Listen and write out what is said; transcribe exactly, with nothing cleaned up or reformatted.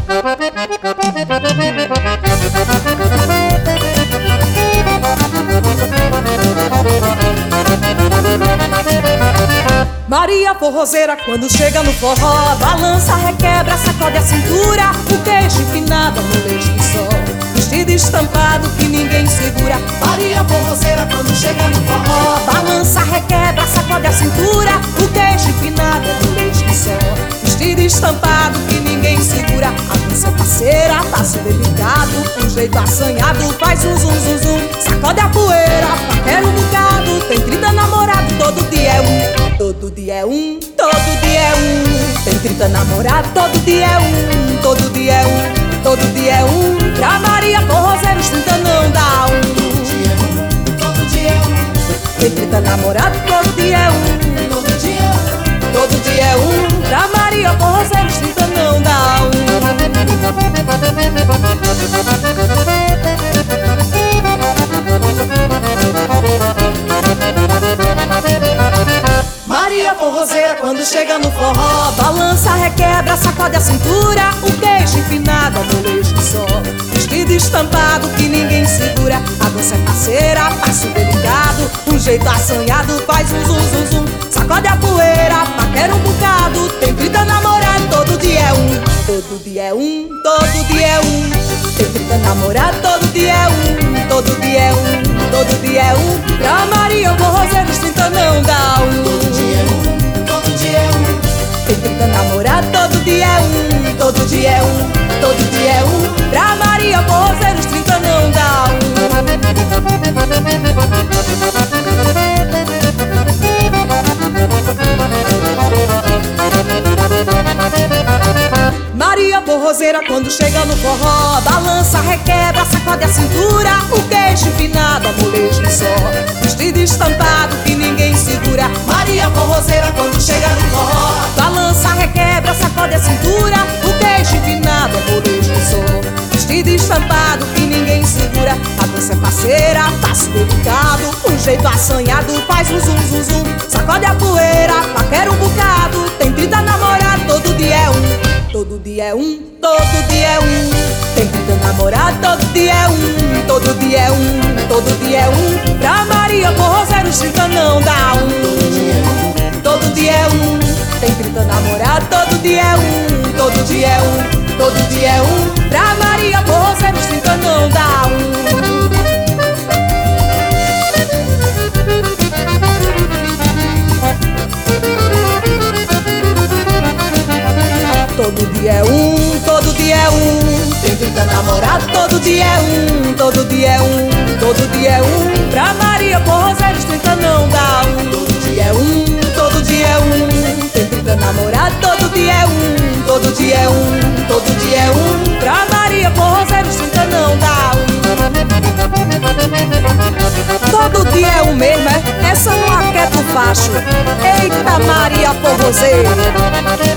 Maria forrozeira, quando chega no forró, balança, requebra, sacode a cintura, o queixo empinado, molejo de sol, vestido estampado que ninguém segura. Maria forrozeira, quando chega no forró, balança, requebra, sacode a cintura, o queixo empinado, molejo de sol, vestido estampado que ninguém segura. A dança é parceira, passo delicado, um jeito assanhado, faz um zum zum zum, sacode a poeira, paquera um bocado, tem trinta namorados, todo dia é um. Todo dia é um, todo dia é um. Tem trinta namorados, todo dia é um. Todo dia é um, todo dia é um. Pra Maria forrozeira os trinta não dá um. Todo dia é um, todo dia é um. Tem trinta namorados, todo dia é um. Todo dia é um, todo dia é um. Pra Maria forrozeira os trinta não dá um. Maria forrozeira, quando chega no forró, balança, requebra, sacode a cintura, o queixo empinado, molejo de sol, vestido estampado que ninguém segura. A dança é parceira, passo delicado, um jeito assanhado, faz um zum zum zum, sacode a poeira, paquera um bocado, tem trinta namorados, todo dia é um. Todo dia é um, todo dia é um. Tem trinta namorados, todo dia é um. Todo dia é um, todo dia é um. Pra Maria forrozeira os trinta não dá um. Todo dia é um, todo dia é um. Tem trinta namorados, todo dia é um. Todo dia é um, todo dia é um. Pra Maria forrozeira os trinta não dá um. Maria forrozeira, quando chega no forró, balança, requebra, sacode a cintura, o queixo empinado, molejo de sol, vestido estampado que ninguém segura. Maria forrozeira, quando chega no forró, balança, requebra, sacode a cintura, o queixo empinado, molejo de sol, vestido estampado que ninguém segura. A dança é parceira, passo delicado, um jeito assanhado, faz um zum zum zum, sacode a poeira, paquera um bocado, tem trinta namorados, todo dia é um. Todo dia é um, todo dia é um. Tem trinta namorados, todo dia é um. Todo dia é um, todo dia é um. Pra Maria forrozeira os trinta não dá um. Todo dia é um, todo dia é um. Tem trinta namorados, todo dia é um. Todo dia é um, todo dia é um. Pra Maria forrozeira os trinta não dá um. Todo dia é um, todo dia é um. Tem trinta namorados, todo dia é um. Todo dia é um, todo dia é um. Pra Maria forrozeira os trinta não dá um. Todo dia é um, todo dia é um. Tem trinta namorados, todo dia é um. Todo dia é um, todo dia é um. Pra Maria forrozeira os trinta não dá um. Todo dia é o mesmo, é? Essa não aquieta o facho. Eita Maria forrozeira.